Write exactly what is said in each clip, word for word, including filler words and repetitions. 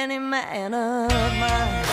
any man of mine.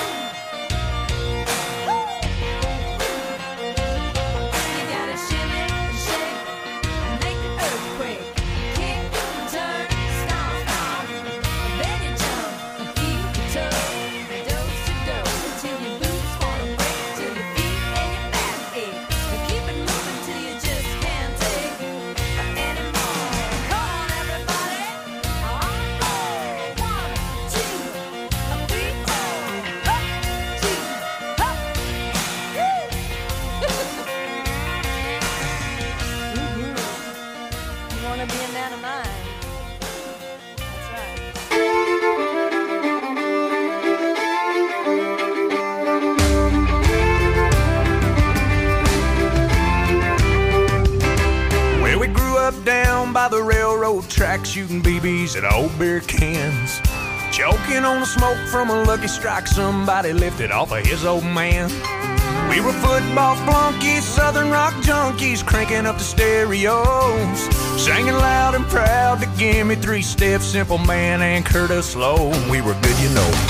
The railroad tracks, shooting B Bs at old beer cans, choking on the smoke from a Lucky Strike somebody lifted off of his old man. We were football flunkies, southern rock junkies, cranking up the stereos, singing loud and proud to give me three steps, Simple Man and Curtis Slow. We were good, you know.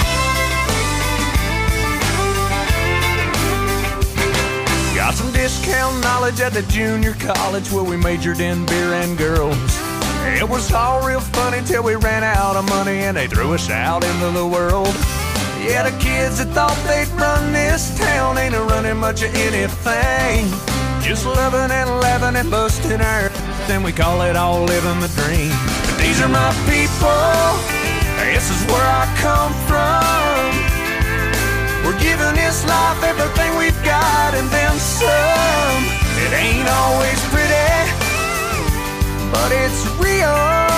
Got some discount knowledge at the junior college where we majored in beer and girls. It was all real funny till we ran out of money and they threw us out into the world. Yeah, the kids that thought they'd run this town ain't a running much of anything. Just loving and laughing and busting our then we call it all living the dream. But these are my people, this is where I come from. We're giving this life everything we've got and then some. It ain't always pretty, but it's real.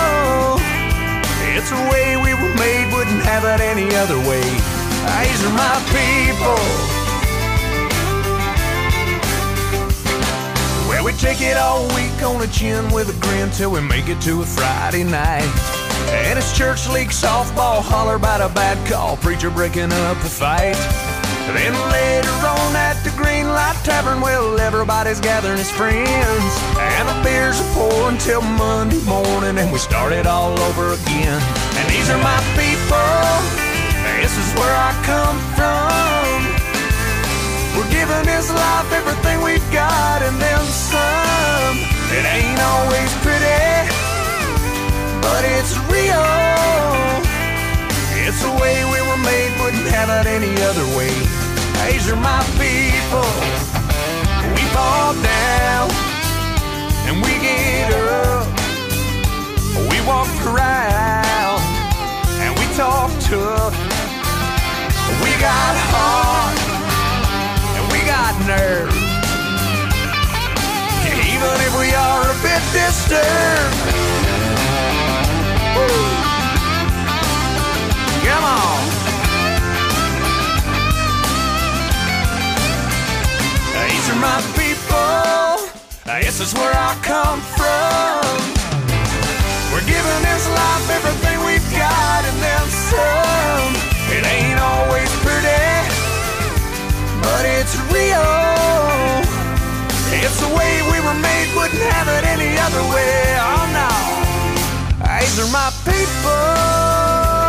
It's the way we were made, wouldn't have it any other way. These are my people. Well, we take it all week on the chin with a grin till we make it to a Friday night. And it's church league softball, holler about a bad call, preacher breaking up a fight. Then later on at the Green Light Tavern, well, everybody's gathering as friends, and the beers are pouring till Monday morning, and we start it all over again. And these are my people, this is where I come from. We're giving this life everything we've got and then some. It ain't always pretty, but it's real. It's the way we were made, wouldn't have it any other way. These are my people. We fall down and we get up. We walk around and we talk tough. We got heart and we got nerve. Even if we are a bit disturbed. Woo. Come on. These are my people. This is where I come from. We're giving this life everything we've got and then some. It ain't always pretty, but it's real. It's the way we were made, wouldn't have it any other way. Oh no. These are my people.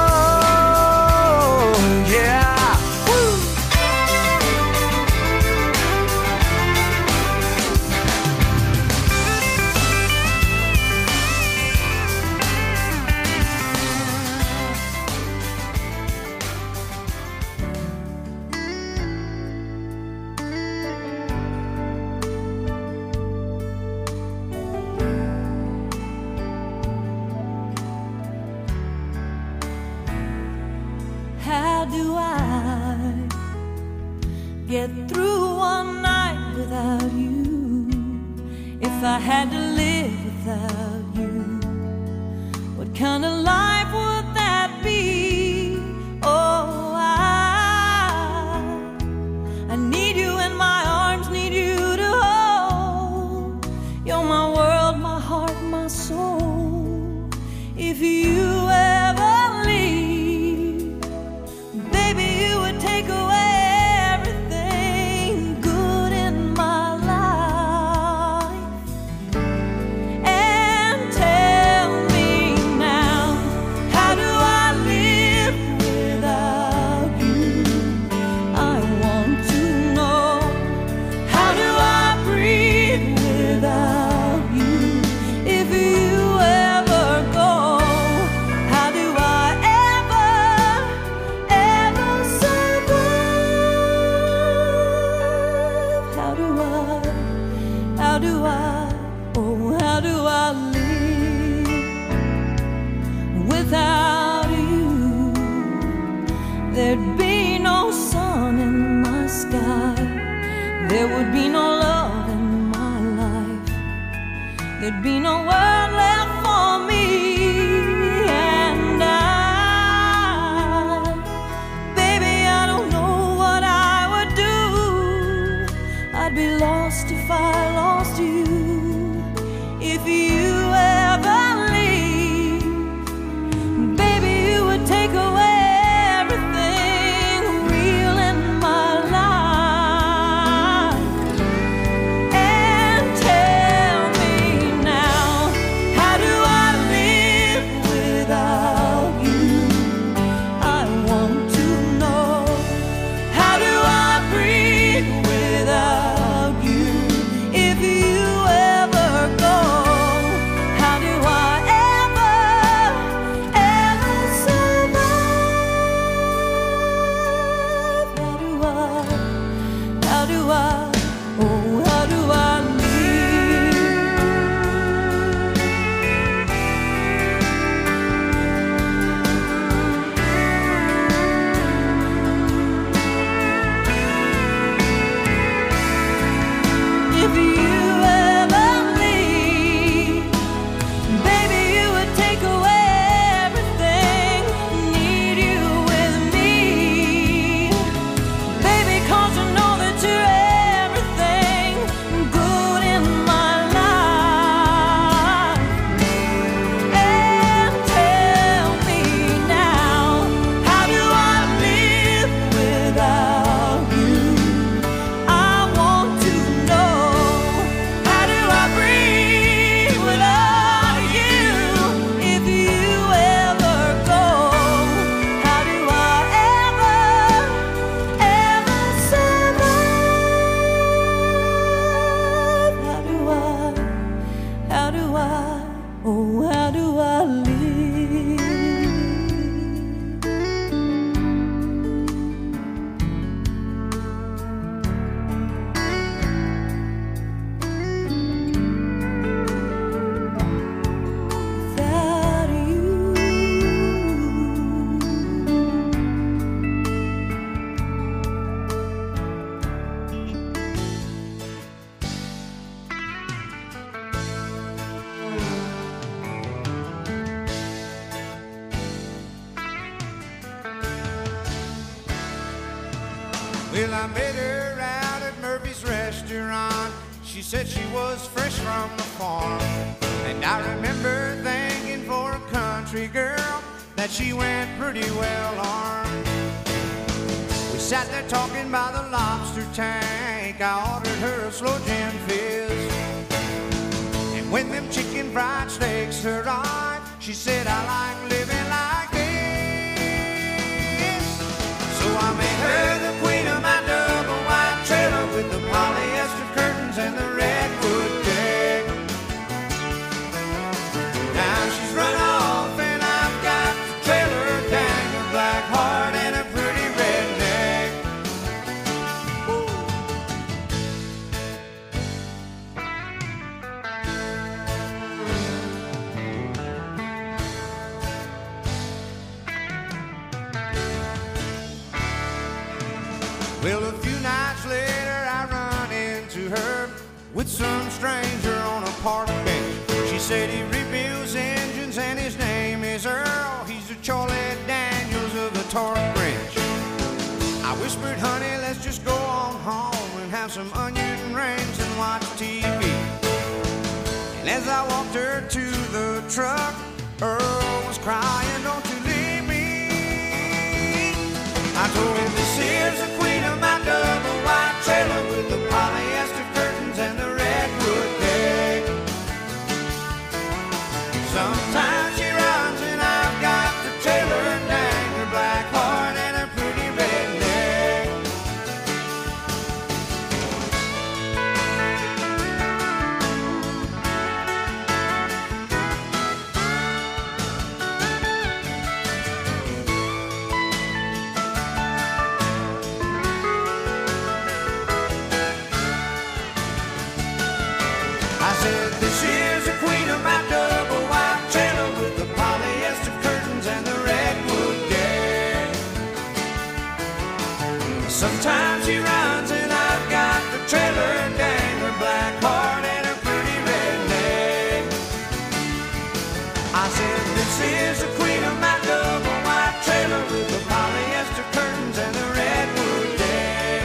Yeah. Woo. How do I get through one night without you? If I had to live without you, what kind of life would that be? Oh, I, I need you in my arms, need you to hold. You're my world, my heart, my soul. If you ever leave, baby, you would take away everything good in my life. And tell me now, there would be no love in my life. There'd be no world left for me. And I, baby, I don't know what I would do. I'd be lost if I lost you. If you ever leave, baby, you would take away everything real in my life. And tell me now, how do I live without you? I want to know. How do I breathe without you? If you ever go, how do I ever, ever survive? How do I, how do I, oh, how do I if you ever leave, baby, you would take away everything. Need you with me, baby, 'cause I know that you're everything good in my life. And tell me now, how do I live without you? I want to know. How do I breathe without you? If you ever go, how do I ever, ever survive? How do I, how do I, oh, how do I live? Without you. Well, I met her out at Murphy's restaurant. She said she was fresh from the farm. And I remember thinking for a country girl that she went pretty well armed. We sat there talking by the lobster tank. I ordered her a slow gin fizz. And when them chicken fried steaks arrived, she said, I like living like this. So I made her the queen of my double wide trailer with the polyester curtains and the redwood deck. Now she's run off and I've got the trailer, dang, a black heart and a pretty redneck. Woo. Well, a few nights later, I run into her with some stranger on a park bench. She said he rebuilds engines and his name is Earl. He's the Charlie Daniels of the torque wrench. I whispered, honey, let's just go on home and have some onion rings and watch T V. And as I walked her to the truck, Earl was crying, don't you leave me. I told him, this is the queen of my double wide trailer with the polyester curtains and the redwood deck. Sometimes she runs and I've got the trailer, and dang, her black heart and her pretty redneck. This is the queen of my double wide trailer with the polyester curtains and the redwood deck.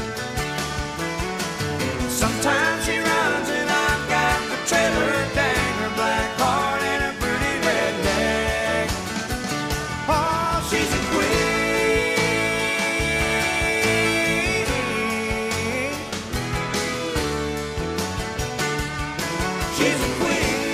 Sometimes she runs and I've got the trailer, dang her black heart and a pretty red neck. Oh, she's a queen. She's a queen.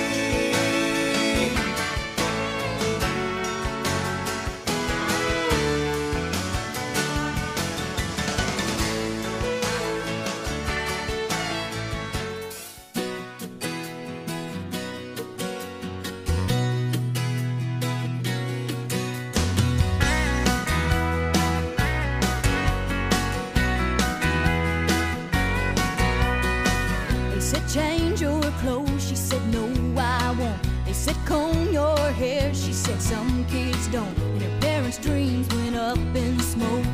They said change your clothes, she said no I won't. They said comb your hair, she said some kids don't. And her parents' dreams went up in smoke.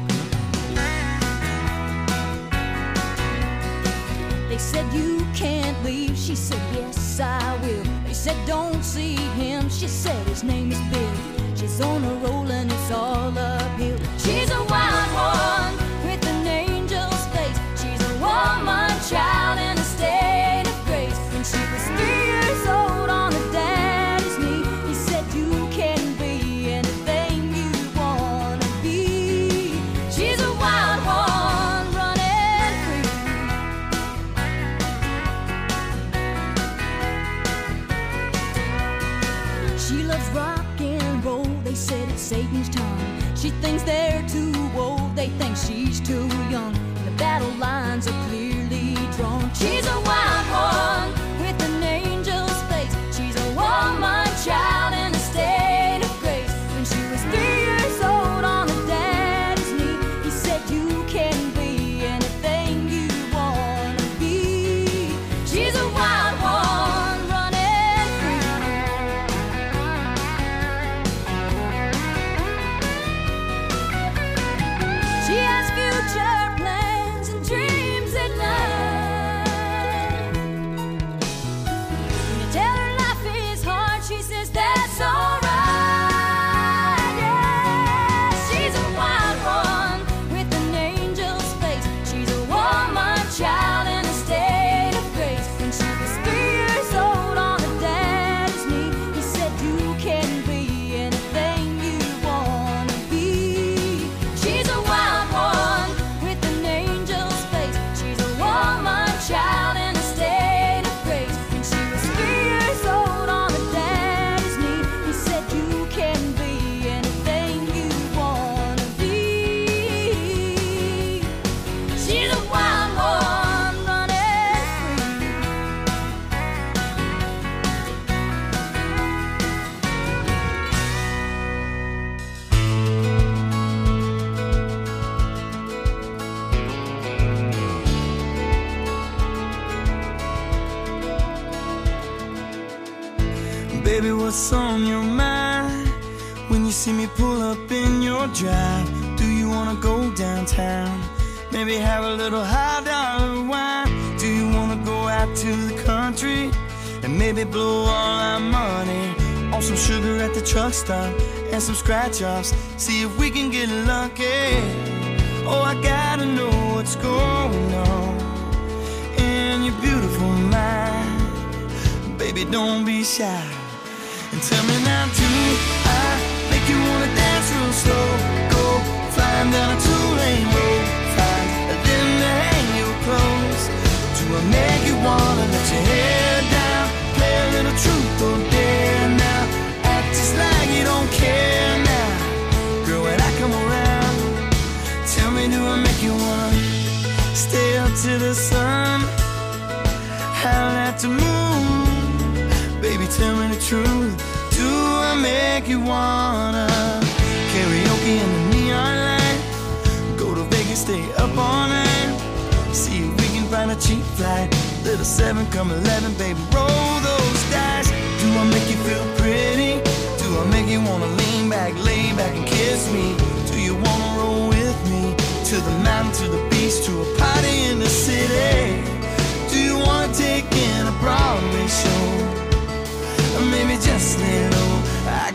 They said you can't leave, she said yes I will. They said don't see him, she said his name is Bill. She's on a roll and it's all uphill. She's a wild one with an angel's face. She's a woman child in a state of grace. When she was three years old on her daddy's knee, he said you can be anything you wanna be. She's a wild one running free. She loves rock and roll, they said it's Satan's tongue. She thinks they're too old, they think she's too young. And the battle lines are clearly drawn. She's a wild one with an angel's face. She's a woman child in a state of grace. When she was three years old on her daddy's knee, he said you can be anything you wanna be. She's a wild one running free. She has future plans and dreams at night. When you tell her life is hard, she says that's alright. Yeah, she's a wild one with an angel's face. She's a woman child in a state of grace. When she was three years old on her daddy's knee, he said you can be anything you wanna be. She's a wild one with an angel's face. She's a woman child in a state of grace. When she was three years old on her daddy's knee, he said you can be anything you wanna be. She's a wild one running free. Baby, what's on your mind when you see me pull up in your drive? Do you wanna go downtown? Maybe have a little high dollar wine? Do you wanna go out to the country and maybe blow all our money on some sugar at the truck stop and some scratch offs? See if we can get lucky. Oh, I gotta know what's going on in your beautiful mind. Baby, don't be shy. And tell me now, do I make you wanna dance real slow? Go flying down a two-lane road, fine, and then to hang your clothes. Do I make you wanna let your hair down, play a little truth or dare now? Act just like you don't care now, girl. When I come around, tell me, do I make you wanna stay up to the sun, howl at the moon? Baby, tell me the truth. Do I make you wanna karaoke in the neon light? Go to Vegas, stay up all night. See if we can find a cheap flight. Little seven, come eleven, baby, roll those dice. Do I make you feel pretty? Do I make you wanna lean back, lay back and kiss me? Do you wanna roll with me to the mountain, to the beach, to a party in the city? Do you wanna take in a Broadway show? Or maybe just lay low. I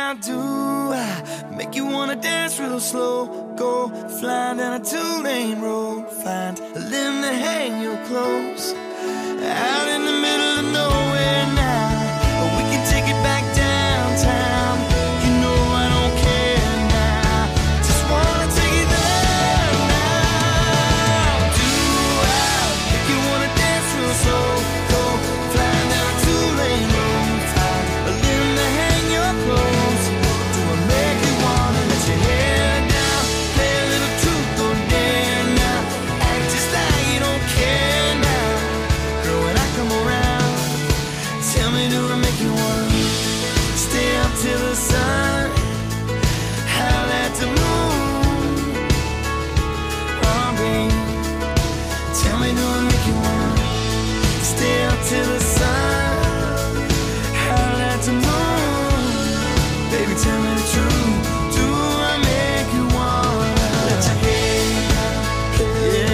now, do I make you wanna dance real slow? Go flying down a two-lane road, find a limb to hang your clothes. Out in the middle of nowhere now, or we can take it back downtown. You know I don't care now, just wanna take it there now. Do I make you wanna dance real slow? Go flying down a two-lane road, find a limb to hang your clothes. Do I make you wanna let your hair down, play a little truth or dare now, act just like you don't care now? Girl, when I come around, tell me, do I make you wanna stay up till the sun, howl at the moon? Oh, baby, tell me, do I make you wanna stay up till the sun, howl at the moon? Baby, tell me the truth, do I make you wanna let your hair down, yeah,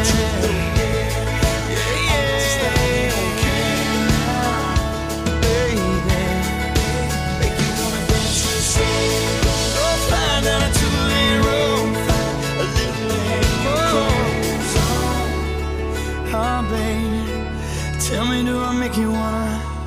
yeah, yeah, okay now, baby, make you wanna dance real slow. Go flying down a two-lane road, find a little lane clothes on. Oh, baby, tell me, do I make you wanna?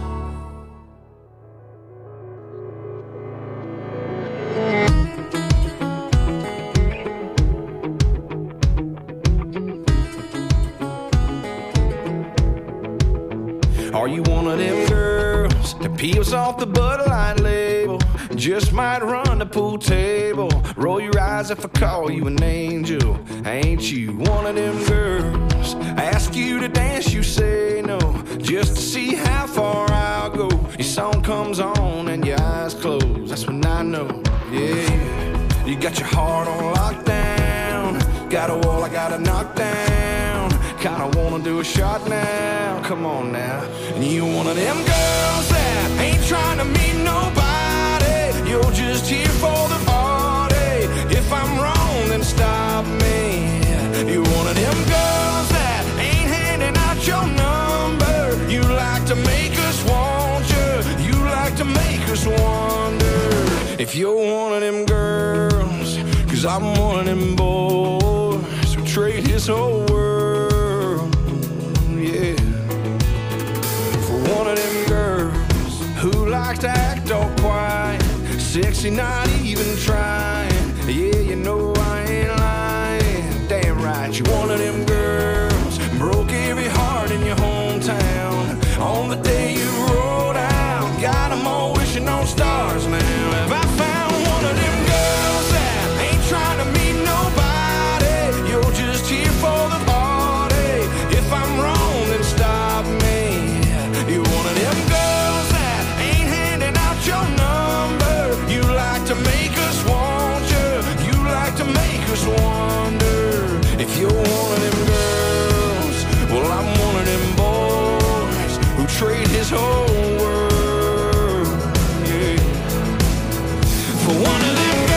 Are you one of them girls that peels off the Bud Light label? Just might run the pool table. Roll your eyes if I call you an angel. Ain't you one of them girls? Ask you to dance, you say no, just to see how far I'll go. Your song comes on and your eyes close, that's when I know, yeah. You got your heart on lockdown, got a wall I gotta knock down. Kinda wanna do a shot now, come on now. And you one of them girls that ain't trying to meet nobody, you're just here for the party. If I'm wrong, then stop me. You one of them girls that ain't handing out your number, you like to make us want you, you like to make us wonder if you're one of them girls. Cause I'm one of them boys who trade his whole world, yeah, for one of them girls who like to act all quiet, sexy, not even trying. Yeah, you know I ain't lying. Damn right, you one of them girls broke every heart in your hometown on the day you rolled out. Got them all wishing on stars now. Have I found one of them girls that ain't trying to meet nobody, you're just here for the party. If I'm wrong, then stop me. You one of them girls that ain't handing out your number, you like to make us want you, you like to make us wonder if you're one of them girls. Well, I'm one of them boys who trade his whole world, yeah, for one of them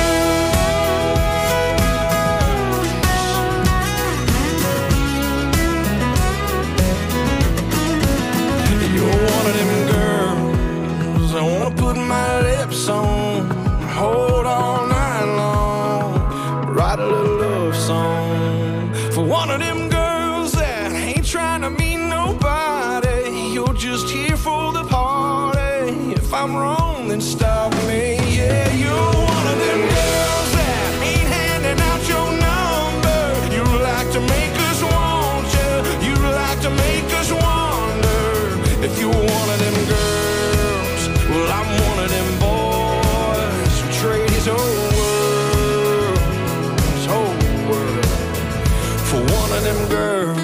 girls. You're one of them girls I wanna put my lips on, hold all night long, write a little love song for one of them girls that ain't trying to meet nobody, you're just here for the party. If I'm wrong, then stop me. Yeah, you're one of them girls that ain't handing out your number, you like to make us want you, you like to make us wonder if you're one of them girls. Well, I'm one of them boys who trade his whole world, his whole world for one of them girls.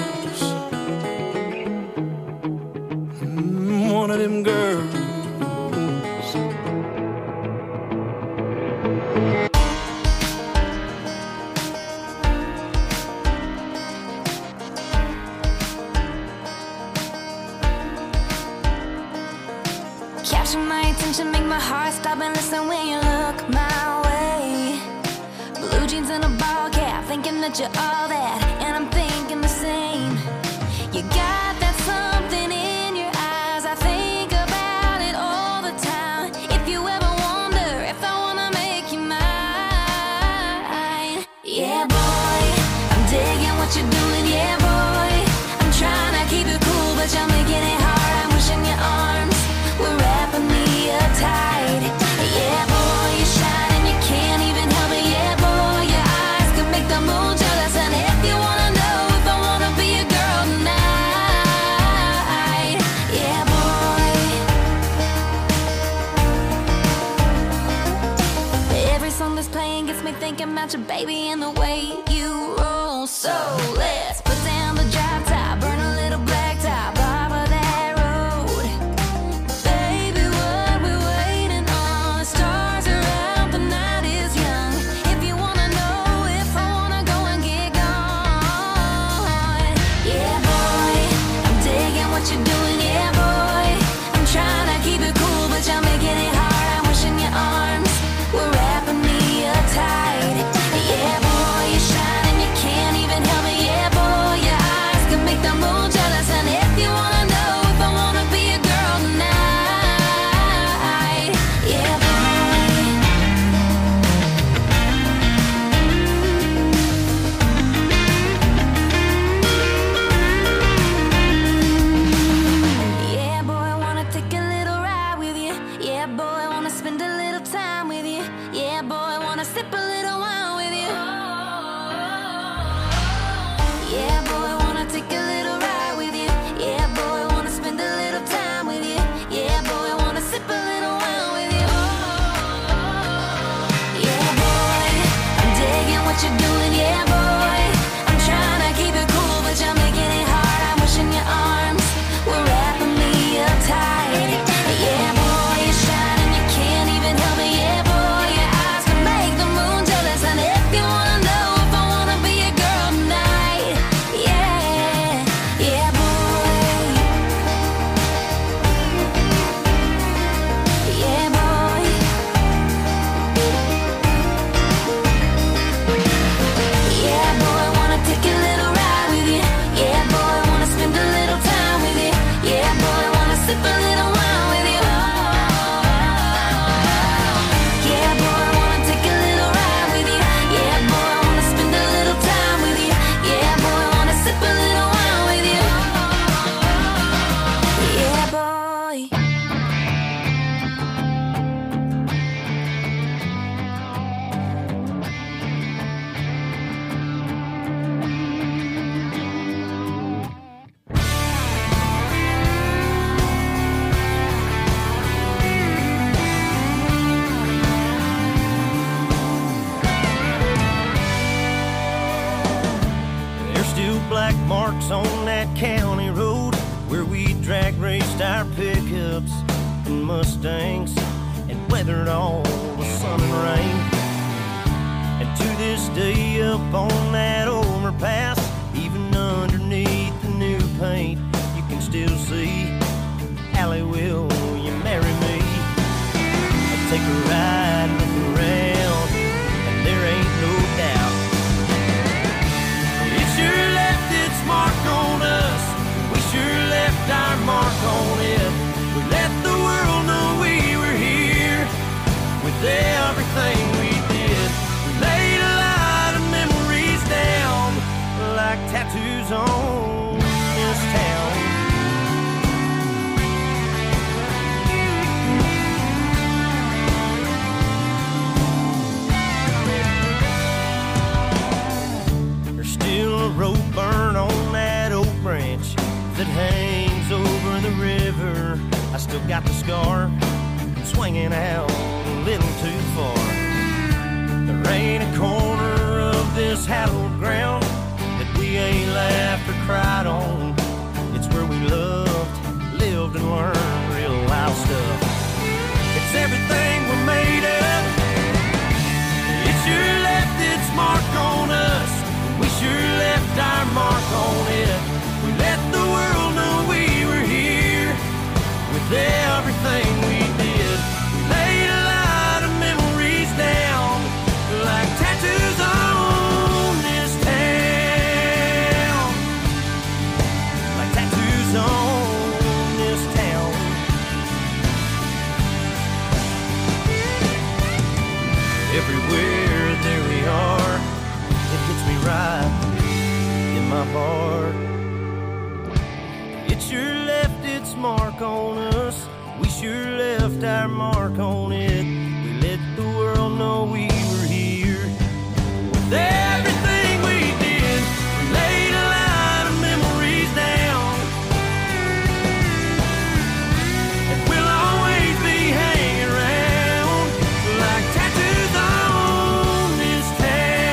Mm, one of them girls. Capture my attention, make my heart stop and listen when you look my way. Blue jeans and a ball cap, thinking that you're all that, and I'm thinking the same. You got that something in your eyes, I think about it all the time. If you ever wonder if I wanna make about your baby and the way you roll. So let's put down the drop top, burn a little black top off of that road. Baby, what we waiting on? The stars are out, the night is young. If you wanna know if I wanna go and get gone, yeah boy, I'm digging what you're doing, yeah boy. I'm trying to keep it cool, but you're making it hard. I'm wishing your arms were wrapping me up tight. Yeah boy, you shine and you can't even help it. Yeah boy, your eyes can make the moon jealous. And if you wanna know if I wanna be a girl tonight, yeah boy. Yeah boy, wanna take a little ride with you. Yeah boy, wanna spend a little time with you. Yeah boy, wanna sip a little wine with you. Yeah boy, wanna take a little ride with you. Yeah boy, wanna spend a little time with you. Yeah boy, wanna sip a little wine with you. Yeah boy, I'm digging what you're doing. Yeah boy, I'm trying to keep it cool, but you're making it hard. I'm wishing your arms were wrapping me up tight. Yeah boy, you shine and you can't even help it. Yeah boy, your eyes can make the moon jealous. And if you wanna know if I wanna be a girl tonight, yeah, yeah boy, yeah boy, yeah boy, wanna take a little ride with you. Yeah boy, wanna spend a little time with you. Yeah boy, wanna sip a little wine with you. Yeah boy, wanna take a little ride with you. Yeah boy, wanna spend a little time with you. Yeah boy, wanna sip a little wine with you. Yeah boy. There's still black marks on that county road where we drag raced our pickups and Mustangs and weathered all the sun and rain. And to this day up on that overpass, even underneath the new paint, you can still see Allie, will you marry me? I take a ride, look around, and there ain't no doubt it sure left its mark on us. We sure left our mark on it. We let the world know we were here with everything we did. We laid a lot of memories down like tattoos on this town. There's still a rope burn on that oak branch that hangs over the river. I still got the scar swinging out a little too far. There ain't a corner of this hallowed ground that we ain't laughed or cried on. It's where we loved, lived, and learned real wild stuff. It's everything we're made of. It sure left its mark on us. We sure left our mark on it. We let the world know we were here with everything we did. We laid a lot of memories down like tattoos on this town. Like tattoos on this town. Everywhere there we are, it hits me right in my heart. It sure left its mark on us. We sure left our mark on it. We let the world know we were here with everything we did. We laid a lot of memories down, and we'll always be hanging around like tattoos on this town.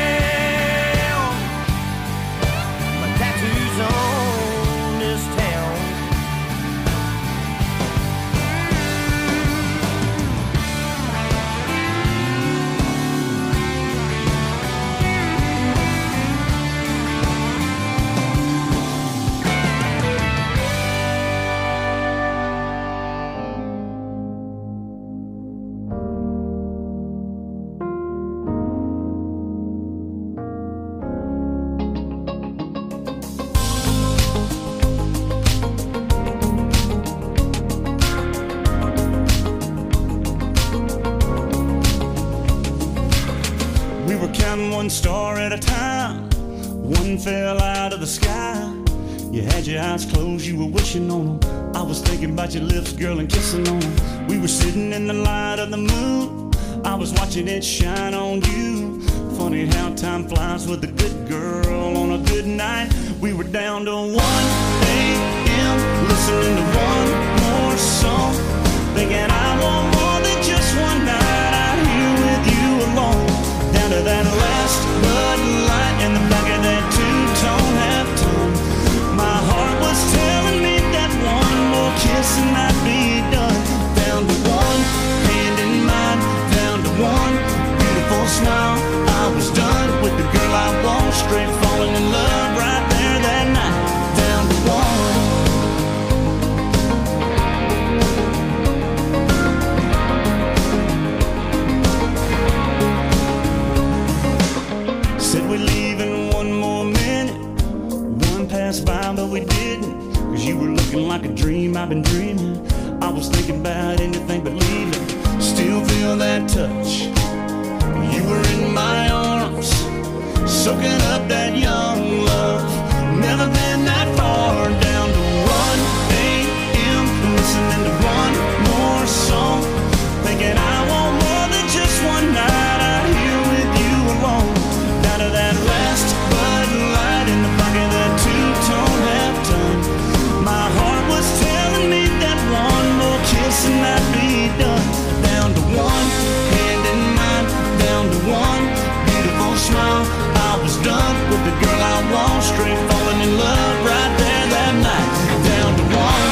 one star at a time. One fell out of the sky. You had your eyes closed, you were wishing on them. I was thinking about your lips, girl, and kissing on them. We were sitting in the light of the moon. I was watching it shine on you. Funny how time flies with a good girl on a good night. We were down to one a m listening to one more song, thinking I want more than just one night out here with you alone. Down to that last Bud Light in the back of that two-tone halftone. My heart was telling me that one more kiss and I'd be done. Down to one hand in mine, down to one beautiful smile. I was done with the girl I want, straight falling in love right there that night. Down to one. Said we'd leave in one more minute. One passed by but we didn't, cause you were looking like a dream I've been dreaming. I was thinking about anything but leaving. Still feel that touch. You were in my arms, soaking up that young love. Never been that far. Down to one a m listening to one more song, thinking I want more than just one night out here with you alone. Down to that last Bud Light in the back of that two-tone halftone. My heart was telling me that one more kiss and I'd be done. Down to one hand in mine, down to one beautiful smile. I was done with the girl I want, straight falling in love right there that night. Down to one.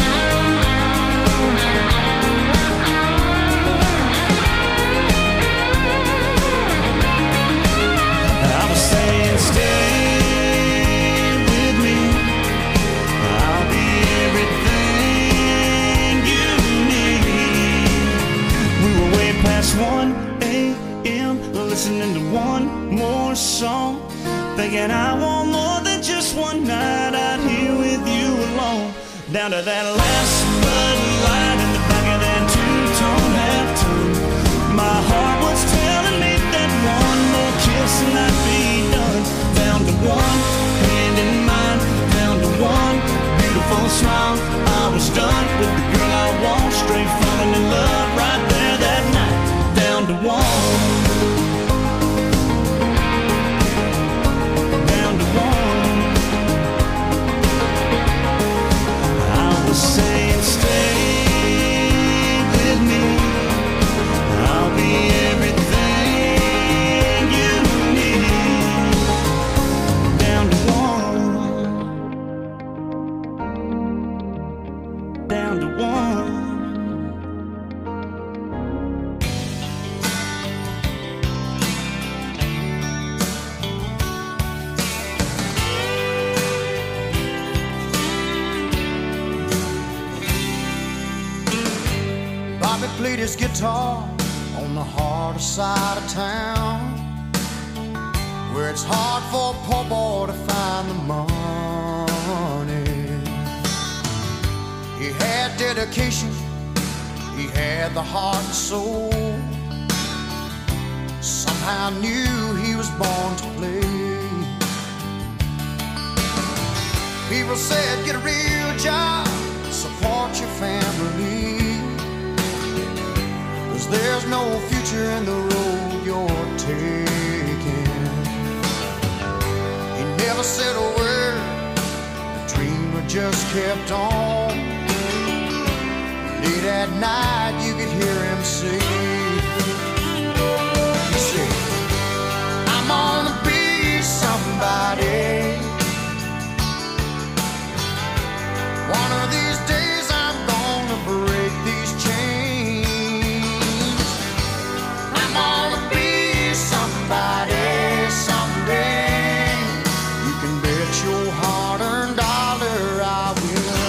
I was saying stay with me, I'll be everything you need. We were way past one a m listening to one more song, thinking I want more than just one night out here with you alone. Down to that last Bud Light in the back of that two-tone halftone. My heart was telling me that one more kiss and I'd be done. Down to one hand in mine, down to one beautiful smile. I was done with the girl I want, straight falling in love right there that night. Down to one. Saying stay with me, I'll be everything you need. Down to one, down to one. Played his guitar on the harder side of town, where it's hard for a poor boy to find the money. He had dedication, he had the heart and soul. Somehow knew he was born to play. People said, get a real job, support your family. There's no future in the road you're taking. He never said a word, the dreamer just kept on. Late at night you could hear him say, he said, I'm gonna be somebody. One of these days I'm gonna break these chains. Someday, you can bet your hard-earned dollar I will.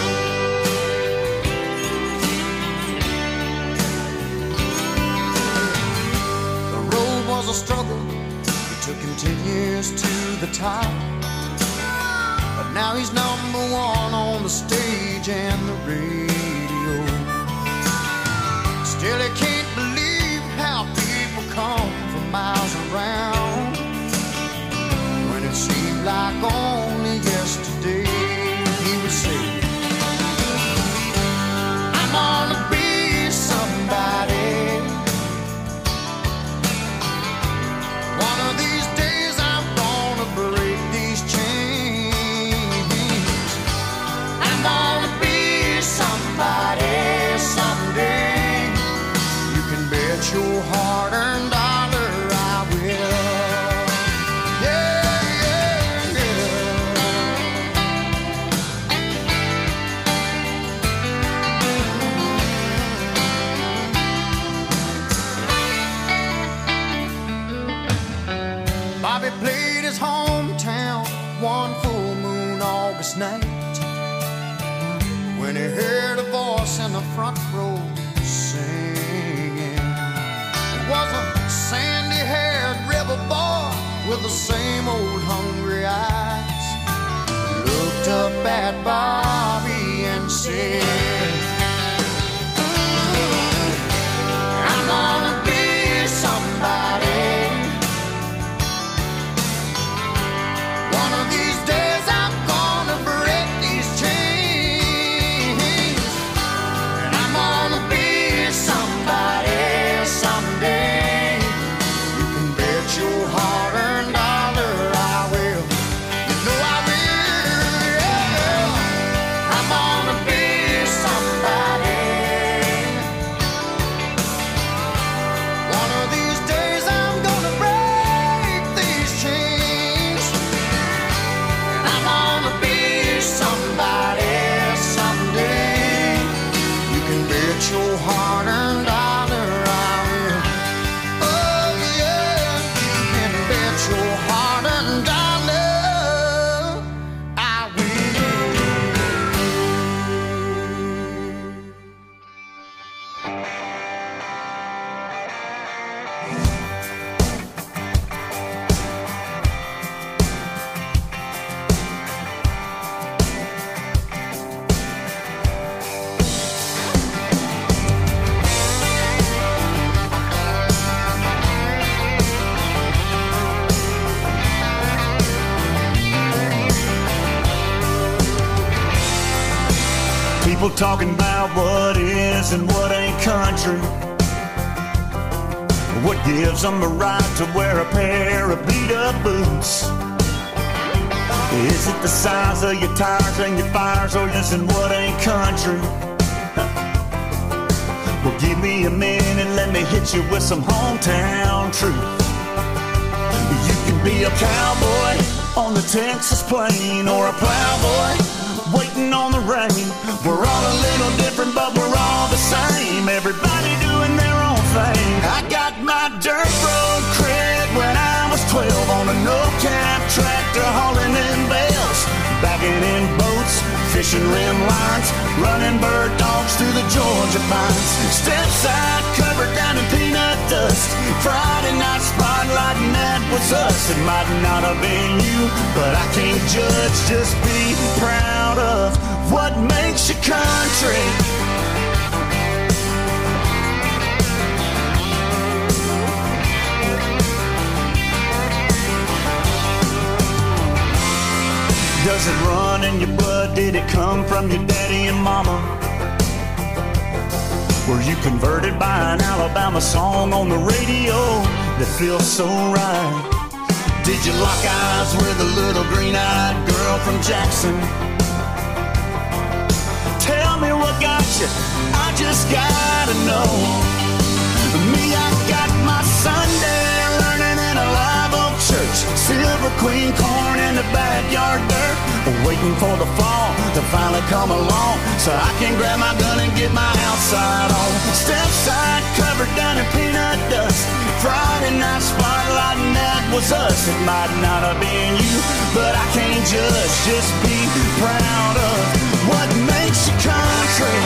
The road was a struggle, it took him ten years to the top, but now he's number one on the stage and the radio. Still he can't believe how people come from miles around say, I'm gonna be somebody. One of these days I'm gonna break these chains. I'm gonna be somebody someday. You can bet your hard-earned dollar I will. Bobby played his hometown one full moon August night when he heard a voice in the front row singing. It was a sandy-haired rebel boy with the same old hungry eyes. He looked up at Bobby and said, I'm gonna be somebody. One of these days I'm gonna break these chains, and I'm gonna be somebody someday. You can bet your hard-earned dollar I will. You know I will, yeah. I'm gonna be somebody. One of these days I'm gonna break these chains. I'm gonna be somebody someday. You can bet your hard-earned dollar I will. Oh yeah, you can bet your hard-earned dollar I will. People talking about what is and what ain't country. What gives them the right to wear a pair of beat-up boots? Is it the size of your tires and your fires, or is it what ain't country? Well, give me a minute, let me hit you with some hometown truth. You can be a cowboy on the Texas plain, or a plowboy waiting on the rain. We're all a little different, but we're all the same. Everybody doing their own thing. I got my dirt road cred when I was twelve on a no-cap tractor hauling in bales, backing in boats, fishing rim lines, running bird dogs through the Georgia pines. Step side covered down in peanut dust. Friday night spotlight, and that was us. It might not have been you, but I can't judge. Just be proud of what makes you country. Does it run in your blood? Did it come from your daddy and mama? Were you converted by an Alabama song on the radio that feels so right? Did you lock eyes with a little green-eyed girl from Jackson? Tell me what got you, I just gotta know. Me, I got my Sunday learning in a live oak church. Silver Queen corn in the backyard dirt, waiting for the fall to finally come along, so I can grab my gun and get my outside on. Step side covered down in peanut dust. Friday night spotlight, and that was us. It might not have been you, but I can't judge. Just be proud of what makes you country.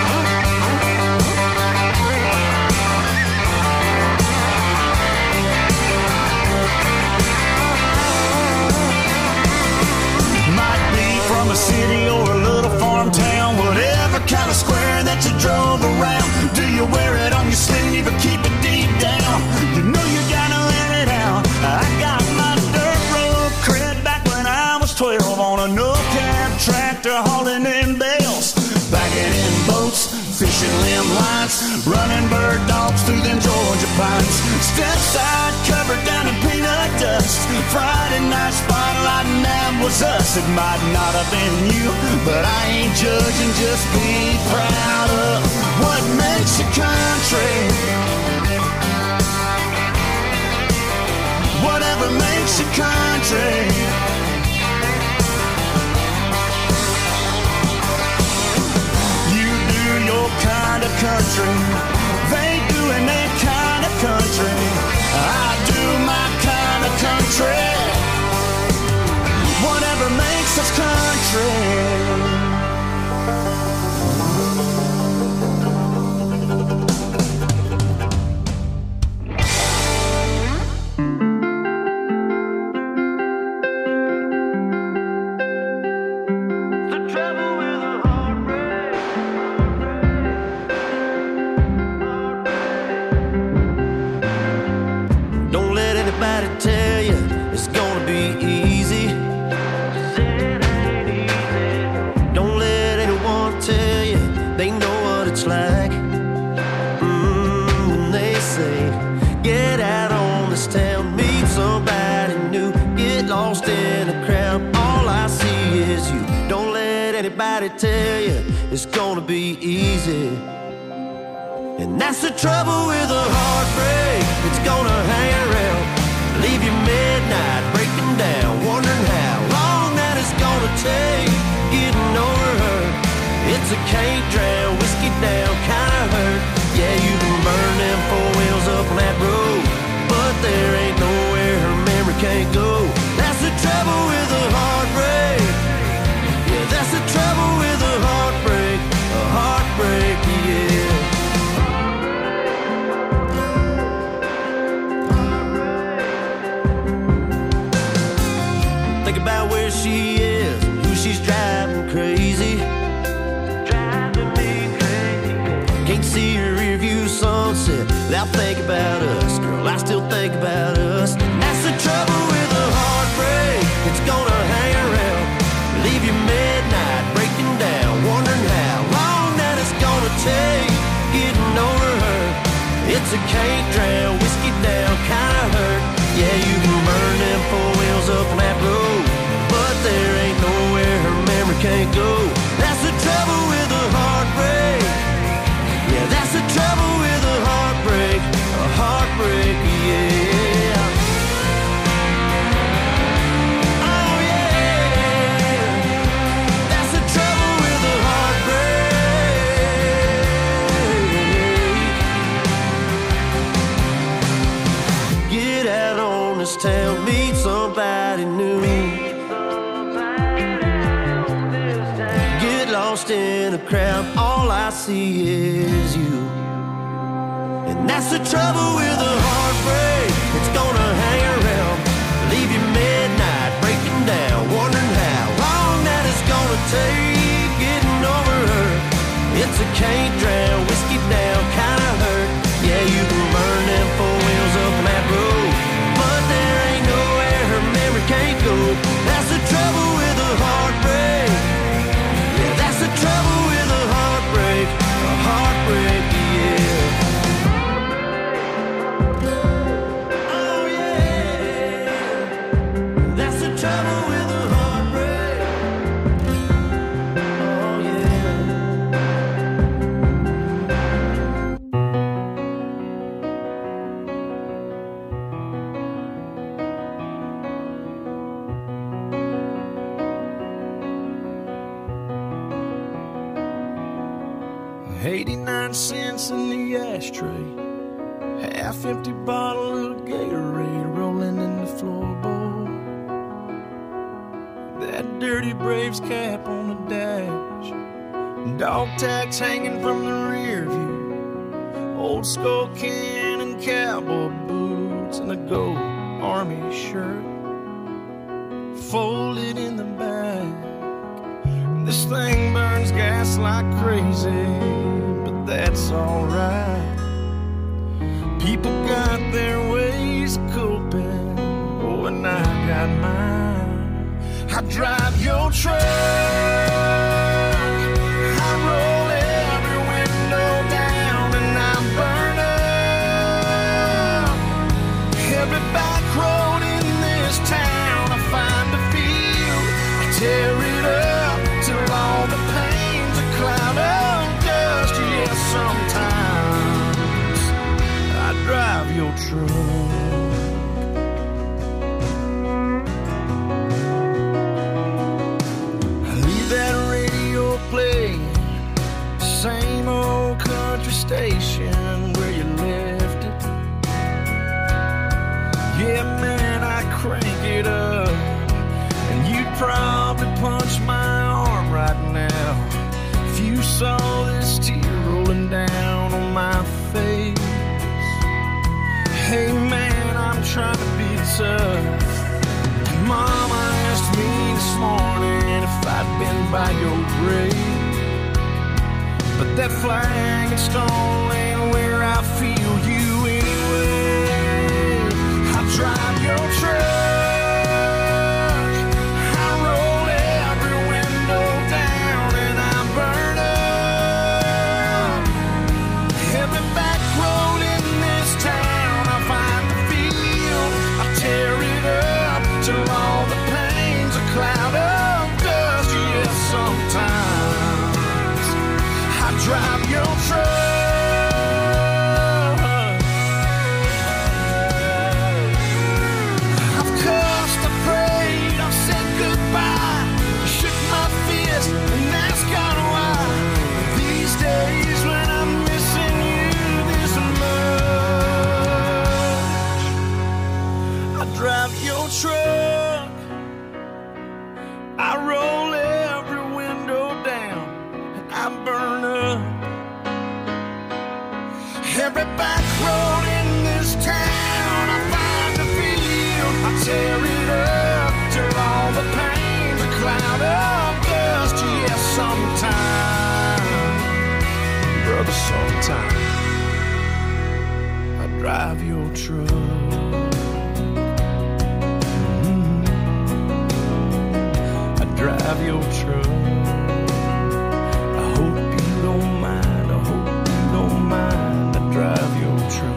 From a city or a little farm town, whatever kind of square that you drove around. Do you wear it on your sleeve or keep it deep down? You know you gotta let it out. I got my dirt road cred back when I was twelve on a no-cab tractor. calling in bells, backing in boats, fishing limb lines, running bird dogs through them Georgia pines. Step side covered down in peanut dust. Friday night spotlight and that was us. It might not have been you, but I ain't judging. Just be proud of what makes a country. Whatever makes a country. You do your kind of country. They doing their kind of country. I do my kind of country. Whatever makes us country. Tell you it's gonna be easy. Don't let anyone tell you they know what it's like. Mm, they say get out on this town, meet somebody new, get lost in a crowd. All I see is you. Don't let anybody tell you it's gonna be easy. And that's the trouble with a heartbreak. It's gonna hang around, leave you midnight breaking down, wondering how long that it's gonna take getting over her. It's a can't drown, whiskey down kind of hurt. Yeah, you can burn them four wheels up on that road, but there ain't nowhere her memory can't go. That's the trouble with a heartbreak. Yeah, that's the trouble with a heartbreak. A heartbreak, yeah. Think about where she is, who she's driving crazy. Driving me crazy. Can't see her rear view sunset without thinking about us. Girl, I still think about us. That's the trouble with a heartbreak. It's gonna hang around, leave you midnight breaking down, wondering how long that it's gonna take getting over her. It's a can't drown, whiskey down kind of hurt. Yeah, you can burn them four wheels up on that road, but there ain't nowhere her memory can't go. That's the trouble with a heartbreak. Yeah, that's the trouble with a heartbreak. A heartbreak, yeah. Oh yeah, that's the trouble with a heartbreak. Get out on this town, meet somebody new. Get lost in a crowd, all I see is you. And that's the trouble with a heartbreak. It's gonna hang around, leave you midnight breaking down, wondering how long that it's gonna take getting over her. It's a can't drown, whiskey down kind of hurt. Yeah, you can burn them four wheels up on that road, but there ain't nowhere her memory can't go. That's the trouble with a heartbreak. Yeah, that's the trouble with a heartbreak. A heartbreak, yeah. Oh yeah, that's the trouble with a heartbreak. Oh yeah. eighty-nine cents in the ashtray, half empty bottle of Gatorade rolling in the floorboard. That dirty Braves cap on the dash, dog tags hanging from the rear view, old skull can and cowboy boots, and a gold army shirt folded in the back. This thing burns gas like crazy, but that's alright. People got their ways of coping, oh, and I got mine. I drive your truck truck. Leave that radio playing, same old country station where you left it. Yeah, man, I crank it up, and you'd probably punch my arm right now if you saw this tear rolling down on my face. Hey, man, I'm trying to be tough. Mama asked me this morning if I'd been by your grave, but that flag and stone ain't where I feel you anyway. I drive your truck, I roll every window down, and I burn up every back road in this town. I find the field, I tear it up till all the pain's a cloud of dust. Yes, sometimes I drive your truck. I've cussed, I prayed, I've said goodbye, shook my fist and asked God why. These days when I'm missing you this much, I drive your truck, I roll every window down, and I burn up every back road in this town. I find the field, I tear it up till all the pain's a cloud of dust. Yes, sometime, brother, sometime I drive your truck. Mm-hmm. I drive your truck. I hope you don't mind, I hope you don't mind. I drive your truck.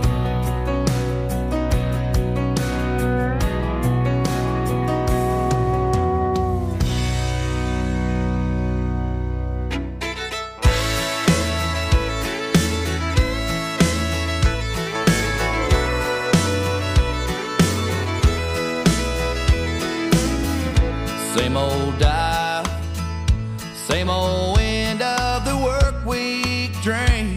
Same old dial, same old end of the work week drink.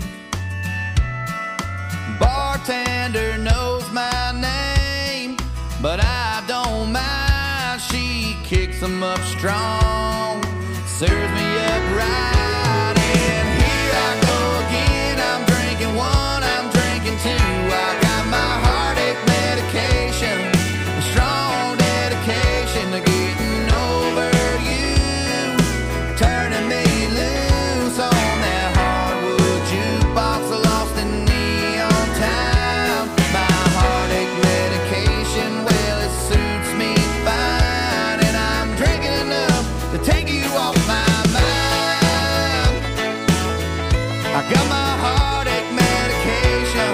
Bartender knows my name, but I don't mind. She kicks 'em up strong, serves me up right, and here I go again. I'm drinking one, I'm drinking two. I got my heartache medication, a strong dedication to getting over you, turning me loose on that hardwood jukebox, lost in neon town. My heartache medication, well, it suits me fine, and I'm drinking enough to take you off my mind. I got my heartache medication.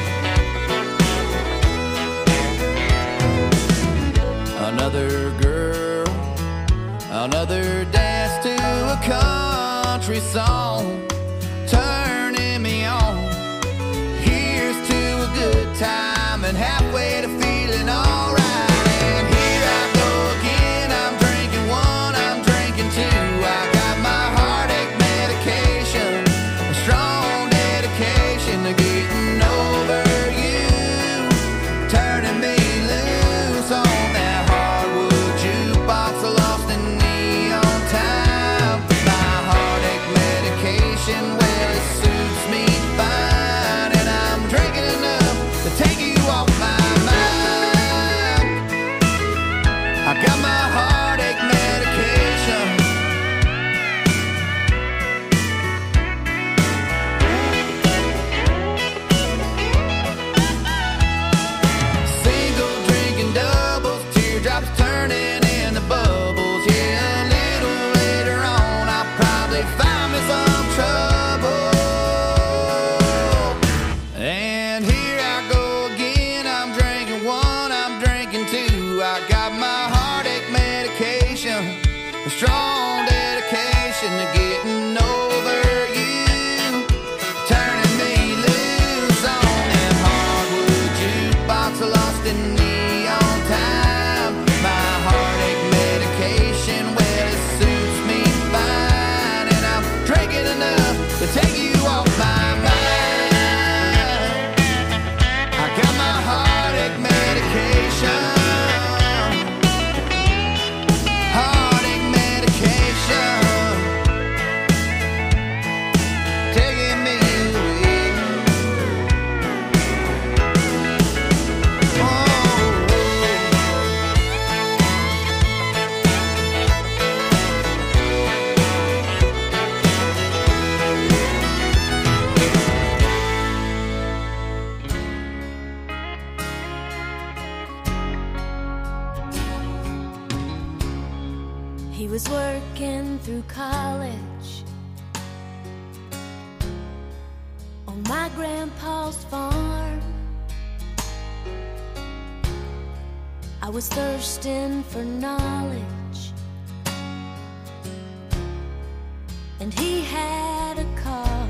Another girl, another dance to a country song, turning me on. Here's to a good time and halfway to feeling alright. And here I go again, I'm drinking one, I'm drinking two. I got my heartache medication, a strong dedication to getting over you, turning me loose on that hardwood jukebox, lost in neon town. My heartache medication. Grandpa's farm. I was thirsting for knowledge, and he had a car.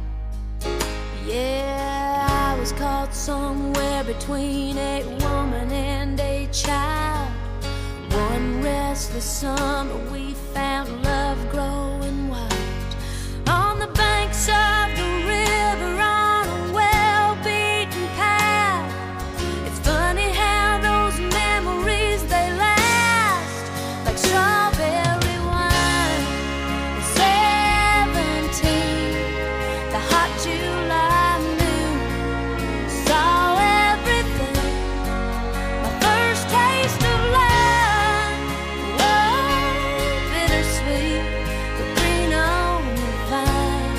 Yeah, I was caught somewhere between a woman and a child. One restless summer we found love growing wild on the banks of the river on a well-beaten path. It's funny how those memories, they last like strawberry wine. At seventeen, the hot July moon saw everything. My first taste of love, whoa, bittersweet, but green on the vine,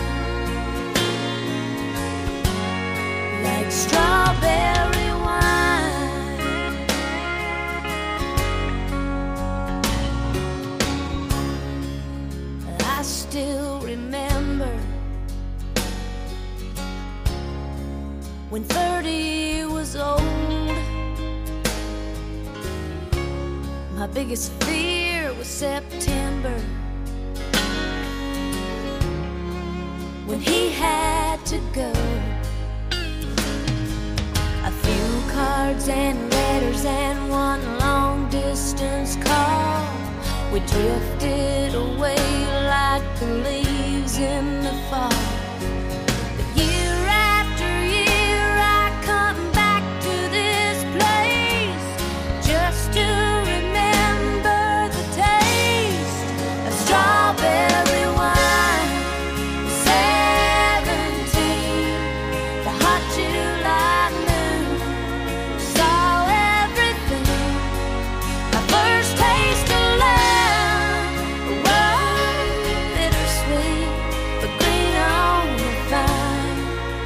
like strawberry wine. I still remember when thirty was old. My biggest fear was September, when he had to go. A few cards and letters and one long distance call. We drifted away like the leaves in the fall. But year after year I come back to this place just to remember the taste of strawberry wine. Seventeen, the hot July moon saw everything. My first taste of love, whoa, bittersweet, but green on the vine,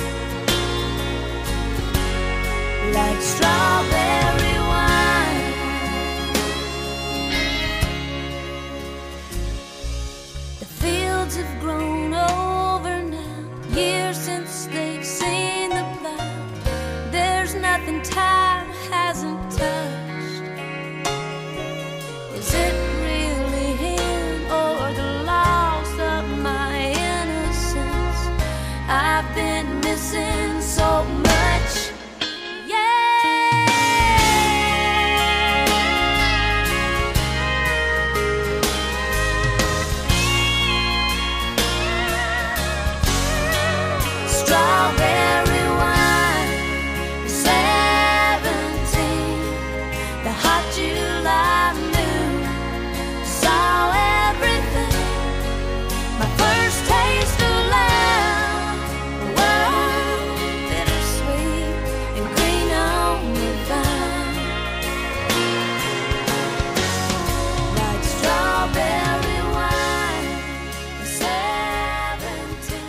like strawberry wine. The fields have grown over now, years since they've seen the plow. There's nothing time hasn't touched. Is it really him or the loss of my innocence? I've been missing so much. Yeah. Strawberry wine, seventeen, the hot July moon saw everything. My first taste of love, whoa, bittersweet and green on the vine, like strawberry wine, seventeen.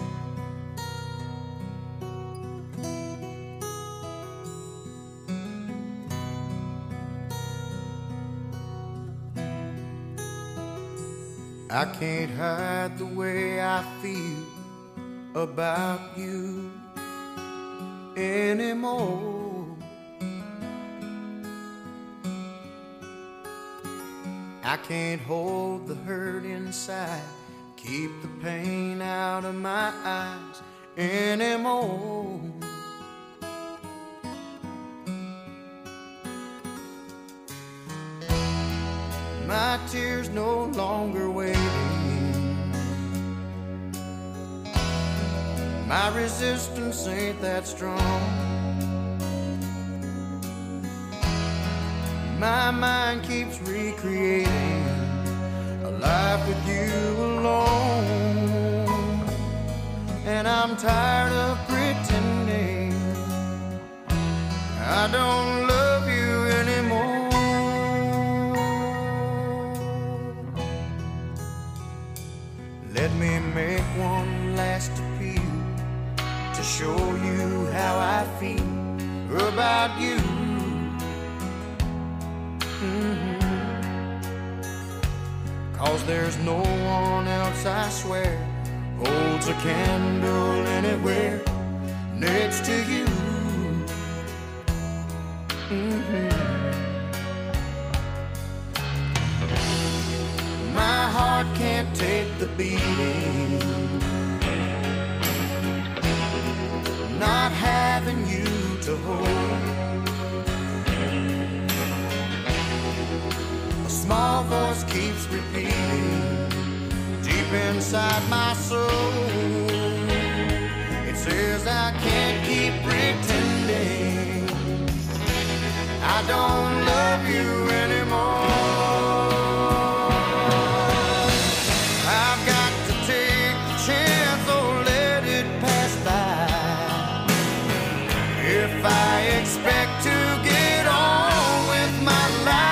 I can't hide the way I feel about you anymore. I can't hold the hurt inside, keep the pain out of my eyes anymore. My tears no longer waiting. My resistance ain't that strong. My mind keeps recreating a life with you alone. And I'm tired of pretending I don't love you anymore. Let me make one last appeal to show you how I feel about you. Mm-hmm. 'Cause there's no one else, I swear, holds a candle anywhere next to you. Mm-hmm. My heart can't take the beating, not having you to hold. A small voice keeps repeating deep inside my soul. It says I can't keep pretending I don't love you anymore. I've got to take the chance or let it pass by. If I expect to get on with my life,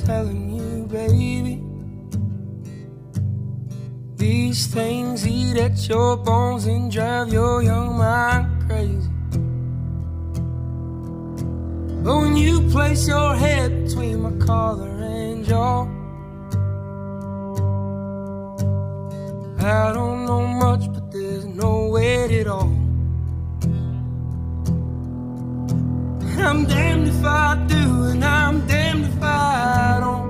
telling you, baby, these things eat at your bones and drive your young mind crazy. But when you place your head between my collar and jaw, I don't know much, but there's no weight at all. I'm damned if I do, and I'm damned if I don't.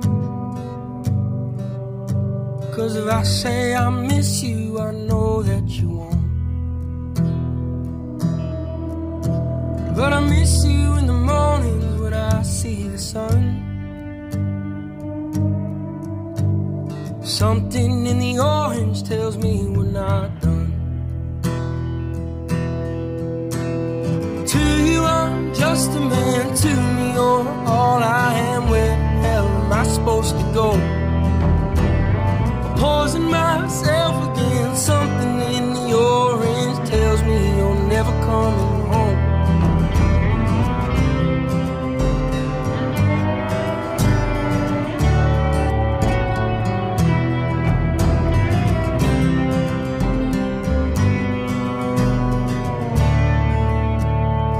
'Cause if I say I miss you, I know that you won't. But I miss you in the mornings when I see the sun. Something in the orange tells me we're not done. To you I'm just a man, to me you're all I am. Where the hell am I supposed to go? Posing myself